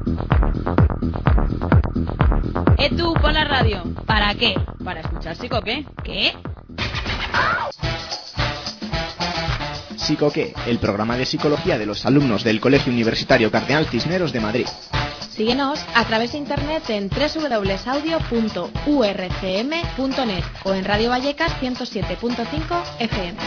Tú pon la radio. ¿Para qué? ¿Para escuchar Psicoqué? ¿Qué? Psicoqué, el programa de psicología de los alumnos del Colegio Universitario Cardenal Cisneros de Madrid. Síguenos a través de internet en www.audio.urcm.net o en Radio Vallecas 107.5 FM.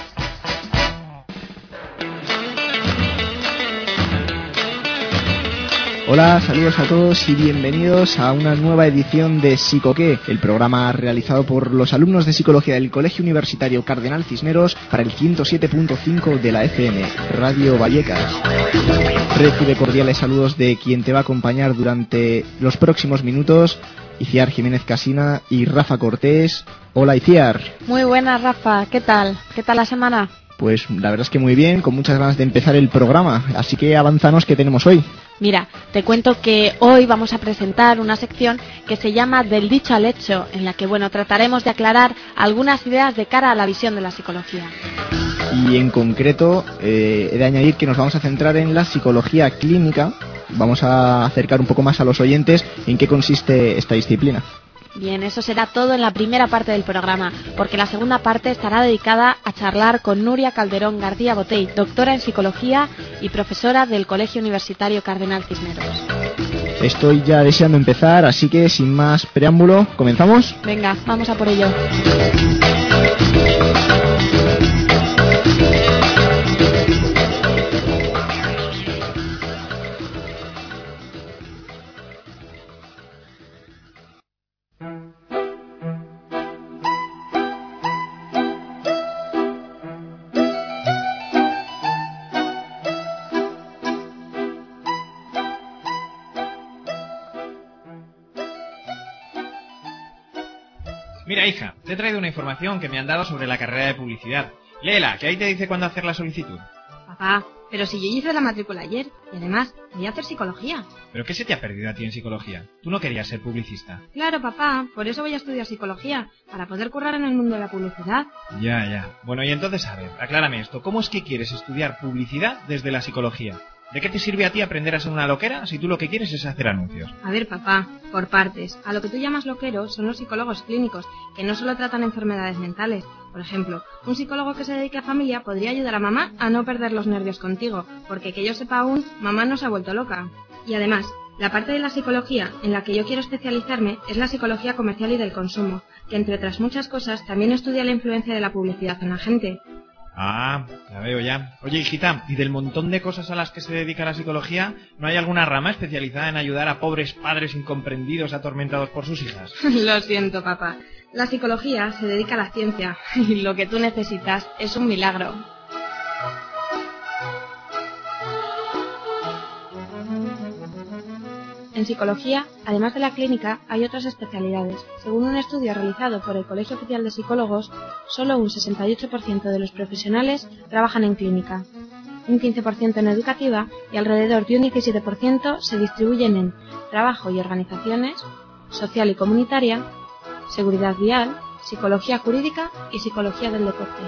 Hola, saludos a todos y bienvenidos a una nueva edición de Psicoqué, el programa realizado por los alumnos de psicología del Colegio Universitario Cardenal Cisneros para el 107.5 de la FM, Radio Vallecas. Recibe cordiales saludos de quien te va a acompañar durante los próximos minutos, Iciar Jiménez Casina y Rafa Cortés. Hola, Iciar. Muy buenas, Rafa. ¿Qué tal? ¿Qué tal la semana? Pues la verdad es que muy bien, con muchas ganas de empezar el programa, así que avanzanos, ¿qué tenemos hoy? Mira, te cuento que hoy vamos a presentar una sección que se llama Del dicho al hecho, en la que trataremos de aclarar algunas ideas de cara a la visión de la psicología. Y en concreto, he de añadir que nos vamos a centrar en la psicología clínica. Vamos a acercar un poco más a los oyentes en qué consiste esta disciplina. Bien, eso será todo en la primera parte del programa, porque la segunda parte estará dedicada a charlar con Nuria Calderón García Botey, doctora en psicología y profesora del Colegio Universitario Cardenal Cisneros. Estoy ya deseando empezar, así que sin más preámbulo, ¿comenzamos? Venga, vamos a por ello. Mira, hija, te he traído una información que me han dado sobre la carrera de publicidad. Léela, que ahí te dice cuándo hacer la solicitud. Papá, pero si yo hice la matrícula ayer, y además voy a hacer psicología. ¿Pero qué se te ha perdido a ti en psicología? Tú no querías ser publicista. Claro, papá, por eso voy a estudiar psicología, para poder currar en el mundo de la publicidad. Ya. Bueno, y entonces, a ver, aclárame esto. ¿Cómo es que quieres estudiar publicidad desde la psicología? ¿De qué te sirve a ti aprender a ser una loquera si tú lo que quieres es hacer anuncios? A ver, papá, por partes. A lo que tú llamas loqueros son los psicólogos clínicos, que no solo tratan enfermedades mentales. Por ejemplo, un psicólogo que se dedique a familia podría ayudar a mamá a no perder los nervios contigo, porque que yo sepa aún, mamá no se ha vuelto loca. Y además, la parte de la psicología en la que yo quiero especializarme es la psicología comercial y del consumo, que entre otras muchas cosas también estudia la influencia de la publicidad en la gente. Ah, ya veo ya. Oye, hijita, ¿y del montón de cosas a las que se dedica la psicología, no hay alguna rama especializada en ayudar a pobres padres incomprendidos atormentados por sus hijas? Lo siento, papá. La psicología se dedica a la ciencia y lo que tú necesitas es un milagro. En psicología, además de la clínica, hay otras especialidades. Según un estudio realizado por el Colegio Oficial de Psicólogos, solo un 68% de los profesionales trabajan en clínica, un 15% en educativa y alrededor de un 17% se distribuyen en trabajo y organizaciones, social y comunitaria, seguridad vial, psicología jurídica y psicología del deporte.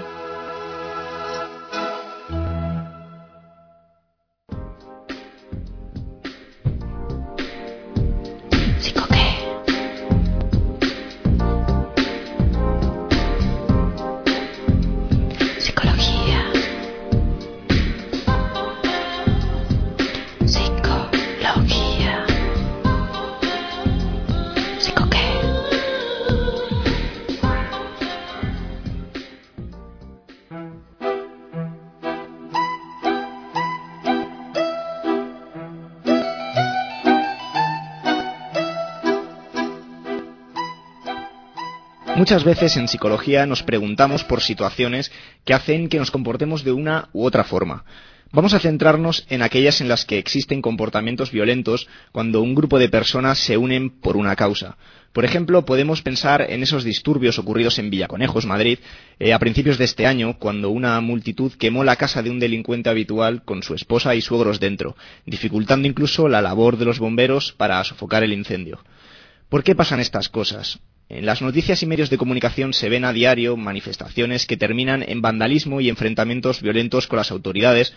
Muchas veces en psicología nos preguntamos por situaciones que hacen que nos comportemos de una u otra forma. Vamos a centrarnos en aquellas en las que existen comportamientos violentos cuando un grupo de personas se unen por una causa. Por ejemplo, podemos pensar en esos disturbios ocurridos en Villaconejos, Madrid, a principios de este año, cuando una multitud quemó la casa de un delincuente habitual con su esposa y suegros dentro, dificultando incluso la labor de los bomberos para sofocar el incendio. ¿Por qué pasan estas cosas? En las noticias y medios de comunicación se ven a diario manifestaciones que terminan en vandalismo y enfrentamientos violentos con las autoridades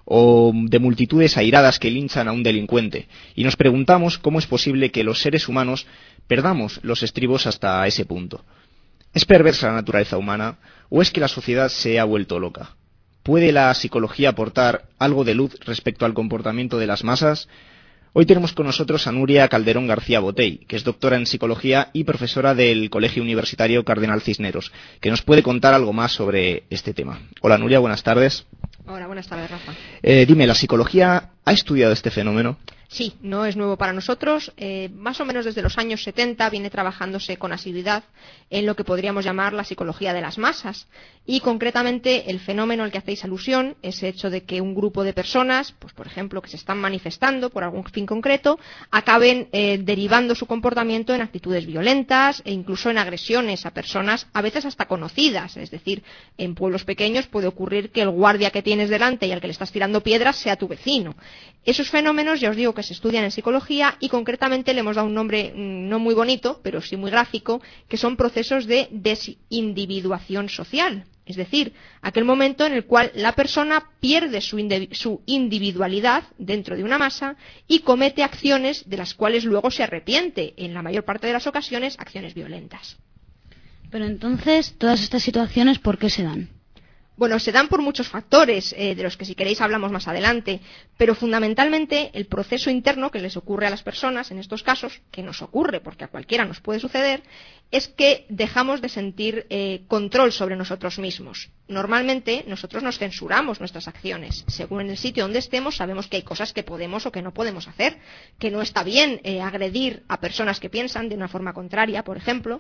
o de multitudes airadas que linchan a un delincuente, y nos preguntamos cómo es posible que los seres humanos perdamos los estribos hasta ese punto. ¿Es perversa la naturaleza humana o es que la sociedad se ha vuelto loca? ¿Puede la psicología aportar algo de luz respecto al comportamiento de las masas? Hoy tenemos con nosotros a Nuria Calderón García Botey, que es doctora en psicología y profesora del Colegio Universitario Cardenal Cisneros, que nos puede contar algo más sobre este tema. Hola Nuria, buenas tardes. Hola, buenas tardes, Rafa. Dime, ¿la psicología ha estudiado este fenómeno? Sí, no es nuevo para nosotros. Más o menos desde los años 70 viene trabajándose con asiduidad en lo que podríamos llamar la psicología de las masas. Y concretamente el fenómeno al que hacéis alusión, ese hecho de que un grupo de personas, pues por ejemplo, que se están manifestando por algún fin concreto, acaben derivando su comportamiento en actitudes violentas e incluso en agresiones a personas, a veces hasta conocidas. Es decir, en pueblos pequeños puede ocurrir que el guardia que tienes delante y al que le estás tirando piedras sea tu vecino. Esos fenómenos, ya os digo, que se estudian en psicología y concretamente le hemos dado un nombre no muy bonito, pero sí muy gráfico, que son procesos de desindividuación social. Es decir, aquel momento en el cual la persona pierde su individualidad dentro de una masa y comete acciones de las cuales luego se arrepiente, en la mayor parte de las ocasiones, acciones violentas. Pero entonces, todas estas situaciones, ¿por qué se dan? Bueno, se dan por muchos factores, de los que si queréis hablamos más adelante, pero fundamentalmente el proceso interno que les ocurre a las personas, en estos casos, que nos ocurre porque a cualquiera nos puede suceder, es que dejamos de sentir control sobre nosotros mismos. Normalmente nosotros nos censuramos nuestras acciones. Según en el sitio donde estemos, sabemos que hay cosas que podemos o que no podemos hacer, que no está bien agredir a personas que piensan de una forma contraria, por ejemplo,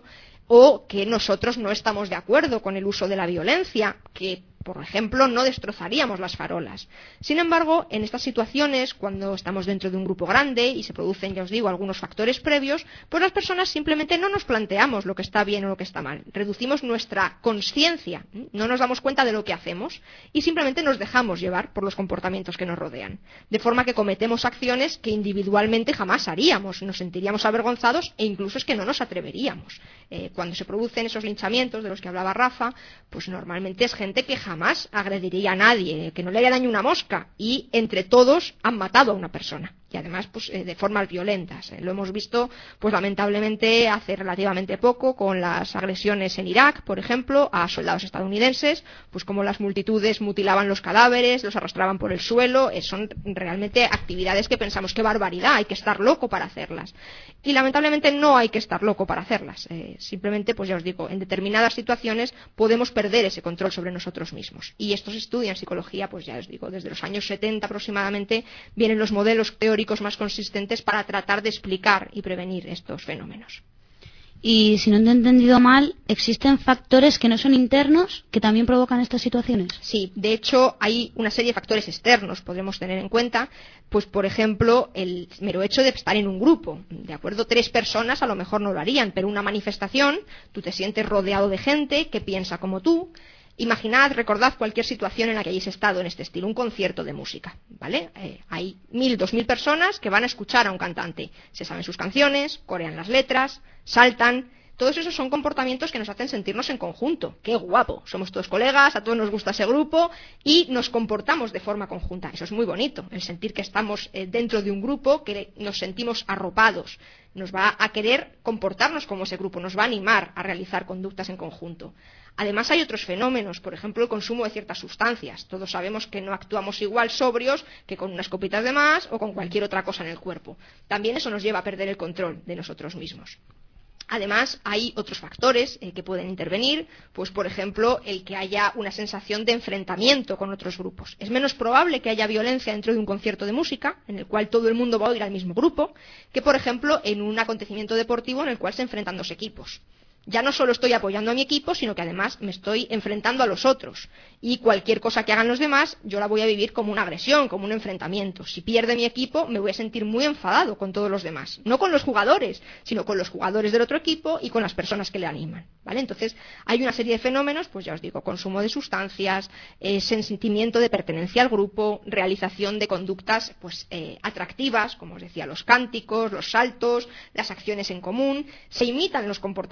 o que nosotros no estamos de acuerdo con el uso de la violencia, que por ejemplo, no destrozaríamos las farolas. Sin embargo, en estas situaciones, cuando estamos dentro de un grupo grande y se producen, ya os digo, algunos factores previos, pues las personas simplemente no nos planteamos lo que está bien o lo que está mal. Reducimos nuestra consciencia, no nos damos cuenta de lo que hacemos y simplemente nos dejamos llevar por los comportamientos que nos rodean. De forma que cometemos acciones que individualmente jamás haríamos, nos sentiríamos avergonzados e incluso es que no nos atreveríamos. Cuando se producen esos linchamientos de los que hablaba Rafa, pues normalmente es gente que jamás agrediría a nadie, que no le haría daño una mosca, y entre todos han matado a una persona. Y además pues de formas violentas. Lo hemos visto pues lamentablemente hace relativamente poco con las agresiones en Irak, por ejemplo, a soldados estadounidenses, pues como las multitudes mutilaban los cadáveres, los arrastraban por el suelo. Son realmente actividades que pensamos qué barbaridad, hay que estar loco para hacerlas. Y lamentablemente no hay que estar loco para hacerlas. Simplemente, pues ya os digo, en determinadas situaciones podemos perder ese control sobre nosotros mismos. Y estos estudios en psicología, pues ya os digo, desde los años 70 aproximadamente vienen los modelos teóricos más consistentes para tratar de explicar y prevenir estos fenómenos. Y si no te he entendido mal, ¿existen factores que no son internos que también provocan estas situaciones? Sí, de hecho hay una serie de factores externos, podremos tener en cuenta, pues por ejemplo el mero hecho de estar en un grupo, de acuerdo, 3 personas a lo mejor no lo harían, pero una manifestación, tú te sientes rodeado de gente que piensa como tú. Imaginad, recordad cualquier situación en la que hayáis estado en este estilo, un concierto de música, ¿vale? Hay 1.000, 2.000 personas que van a escuchar a un cantante, se saben sus canciones, corean las letras, saltan. Todos esos son comportamientos que nos hacen sentirnos en conjunto. ¡Qué guapo! Somos todos colegas, a todos nos gusta ese grupo y nos comportamos de forma conjunta. Eso es muy bonito, el sentir que estamos dentro de un grupo, que nos sentimos arropados. Nos va a querer comportarnos como ese grupo, nos va a animar a realizar conductas en conjunto. Además hay otros fenómenos, por ejemplo el consumo de ciertas sustancias. Todos sabemos que no actuamos igual sobrios que con unas copitas de más o con cualquier otra cosa en el cuerpo. También eso nos lleva a perder el control de nosotros mismos. Además, hay otros factores que pueden intervenir, pues por ejemplo, el que haya una sensación de enfrentamiento con otros grupos. Es menos probable que haya violencia dentro de un concierto de música, en el cual todo el mundo va a oír al mismo grupo, que por ejemplo en un acontecimiento deportivo en el cual se enfrentan 2 equipos. Ya no solo estoy apoyando a mi equipo, sino que además me estoy enfrentando a los otros. Y cualquier cosa que hagan los demás, yo la voy a vivir como una agresión, como un enfrentamiento. Si pierde mi equipo, me voy a sentir muy enfadado con todos los demás. No con los jugadores, sino con los jugadores del otro equipo y con las personas que le animan, ¿vale? Entonces, hay una serie de fenómenos, pues ya os digo, consumo de sustancias, sentimiento de pertenencia al grupo, realización de conductas pues atractivas, como os decía, los cánticos, los saltos, las acciones en común. Se imitan los comportamientos.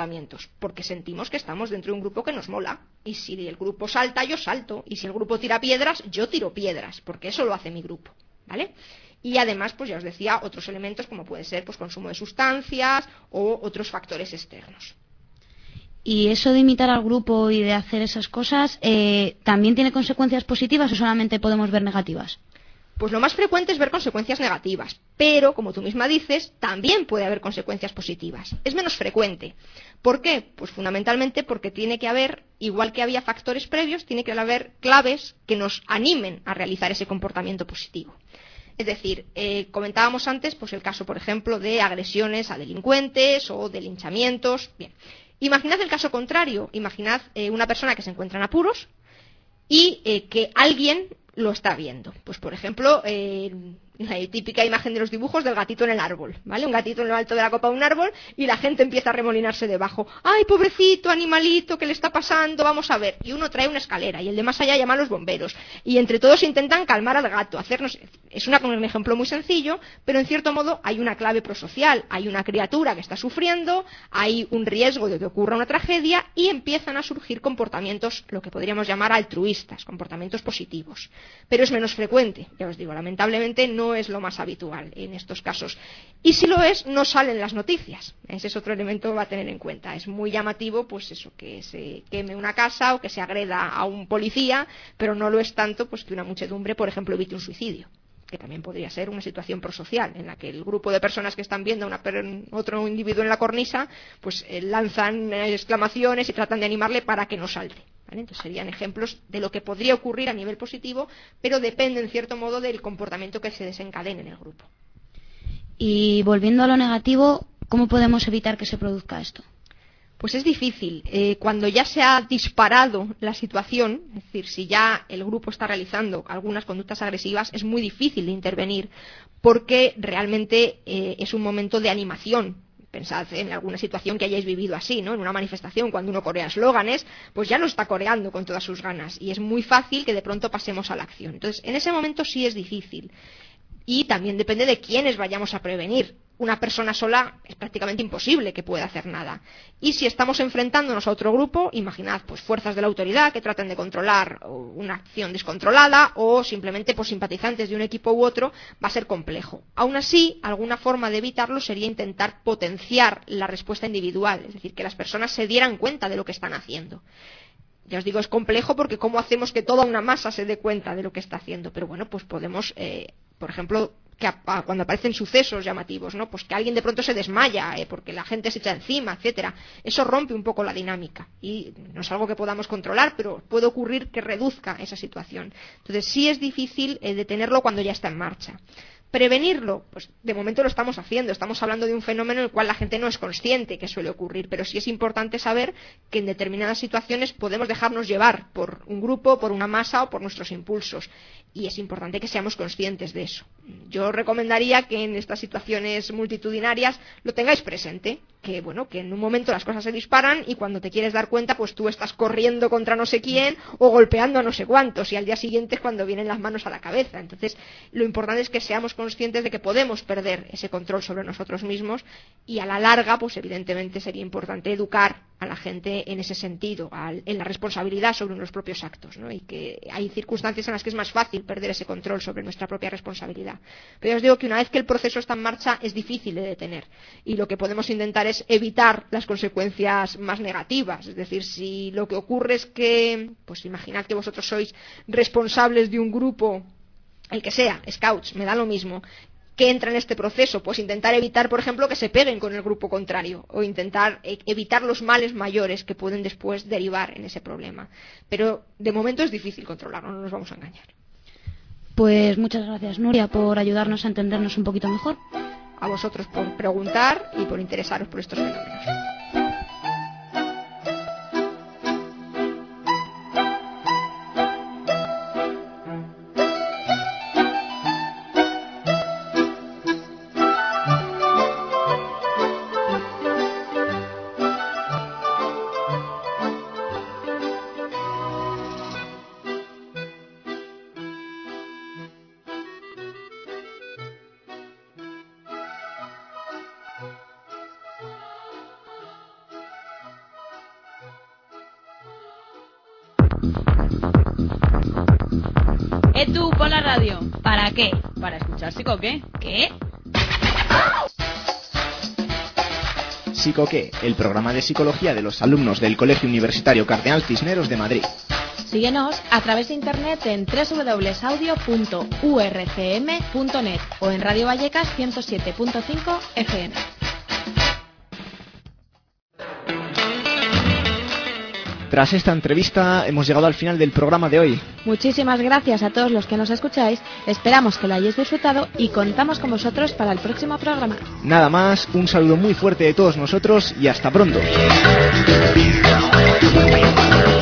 Pues porque sentimos que estamos dentro de un grupo que nos mola. Y si el grupo salta, yo salto. Y si el grupo tira piedras, yo tiro piedras, porque eso lo hace mi grupo, ¿vale? Y además, pues ya os decía, otros elementos como puede ser pues consumo de sustancias o otros factores externos. ¿Y eso de imitar al grupo y de hacer esas cosas también tiene consecuencias positivas o solamente podemos ver negativas? Pues lo más frecuente es ver consecuencias negativas, pero, como tú misma dices, también puede haber consecuencias positivas. Es menos frecuente. ¿Por qué? Pues fundamentalmente porque tiene que haber, igual que había factores previos, tiene que haber claves que nos animen a realizar ese comportamiento positivo. Es decir, comentábamos antes pues el caso, por ejemplo, de agresiones a delincuentes o de linchamientos. Bien, imaginad el caso contrario. Imaginad una persona que se encuentra en apuros y que alguien lo está viendo. Pues, por ejemplo, la típica imagen de los dibujos del gatito en el árbol, ¿vale? Un gatito en lo alto de la copa de un árbol y la gente empieza a remolinarse debajo. ¡Ay, pobrecito, animalito, qué le está pasando! Vamos a ver. Y uno trae una escalera y el de más allá llama a los bomberos. Y entre todos intentan calmar al gato, hacernos... Es un ejemplo muy sencillo, pero en cierto modo hay una clave prosocial. Hay una criatura que está sufriendo, hay un riesgo de que ocurra una tragedia y empiezan a surgir comportamientos, lo que podríamos llamar altruistas, comportamientos positivos. Pero es menos frecuente, ya os digo, lamentablemente no es lo más habitual en estos casos. Y si lo es, no salen las noticias. Ese es otro elemento a tener en cuenta. Es muy llamativo, pues eso, que se queme una casa o que se agreda a un policía, pero no lo es tanto, pues que una muchedumbre, por ejemplo, evite un suicidio, que también podría ser una situación prosocial, en la que el grupo de personas que están viendo a otro individuo en la cornisa, pues lanzan exclamaciones y tratan de animarle para que no salte. ¿Vale? Entonces serían ejemplos de lo que podría ocurrir a nivel positivo, pero depende en cierto modo del comportamiento que se desencadene en el grupo. Y volviendo a lo negativo, ¿cómo podemos evitar que se produzca esto? Pues es difícil. Cuando ya se ha disparado la situación, es decir, si ya el grupo está realizando algunas conductas agresivas, es muy difícil de intervenir, porque realmente es un momento de animación. Pensad en alguna situación que hayáis vivido así, ¿no? En una manifestación, cuando uno corea eslóganes, pues ya lo está coreando con todas sus ganas. Y es muy fácil que de pronto pasemos a la acción. Entonces, en ese momento sí es difícil. Y también depende de quiénes vayamos a prevenir. Una persona sola es prácticamente imposible que pueda hacer nada. Y si estamos enfrentándonos a otro grupo, imaginad pues fuerzas de la autoridad que traten de controlar una acción descontrolada o simplemente pues simpatizantes de un equipo u otro, va a ser complejo. Aún así, alguna forma de evitarlo sería intentar potenciar la respuesta individual, es decir, que las personas se dieran cuenta de lo que están haciendo. Ya os digo, es complejo porque ¿cómo hacemos que toda una masa se dé cuenta de lo que está haciendo? Pero bueno, pues podemos, por ejemplo, que cuando aparecen sucesos llamativos, ¿no? Pues que alguien de pronto se desmaya porque la gente se echa encima, etcétera. Eso rompe un poco la dinámica y no es algo que podamos controlar, pero puede ocurrir que reduzca esa situación. Entonces sí es difícil detenerlo cuando ya está en marcha. Prevenirlo, pues de momento lo estamos haciendo, estamos hablando de un fenómeno en el cual la gente no es consciente que suele ocurrir, pero sí es importante saber que en determinadas situaciones podemos dejarnos llevar por un grupo, por una masa o por nuestros impulsos, y es importante que seamos conscientes de eso. Yo recomendaría que en estas situaciones multitudinarias lo tengáis presente, que bueno, que en un momento las cosas se disparan y cuando te quieres dar cuenta, pues tú estás corriendo contra no sé quién o golpeando a no sé cuántos, y al día siguiente es cuando vienen las manos a la cabeza. Entonces, lo importante es que seamos conscientes de que podemos perder ese control sobre nosotros mismos y a la larga, pues evidentemente sería importante educar a la gente en ese sentido, en la responsabilidad sobre los propios actos, ¿no? Y que hay circunstancias en las que es más fácil perder ese control sobre nuestra propia responsabilidad. Pero ya os digo que una vez que el proceso está en marcha es difícil de detener y lo que podemos intentar es evitar las consecuencias más negativas. Es decir, si lo que ocurre es que, pues imaginad que vosotros sois responsables de un grupo, el que sea, scouts, me da lo mismo, que entra en este proceso, pues intentar evitar, por ejemplo, que se peguen con el grupo contrario o intentar evitar los males mayores que pueden después derivar en ese problema. Pero de momento es difícil controlarlo, no nos vamos a engañar. Pues muchas gracias, Nuria, por ayudarnos a entendernos un poquito mejor. A vosotros por preguntar y por interesaros por estos fenómenos. tú por la radio. ¿Para qué? Para escuchar Psicoqué. ¿Qué? Psicoqué, el programa de psicología de los alumnos del Colegio Universitario Cardenal Cisneros de Madrid. Síguenos a través de internet en www.audio.urcm.net o en Radio Vallecas 107.5 FM. Tras esta entrevista hemos llegado al final del programa de hoy. Muchísimas gracias a todos los que nos escucháis, esperamos que lo hayáis disfrutado y contamos con vosotros para el próximo programa. Nada más, un saludo muy fuerte de todos nosotros y hasta pronto.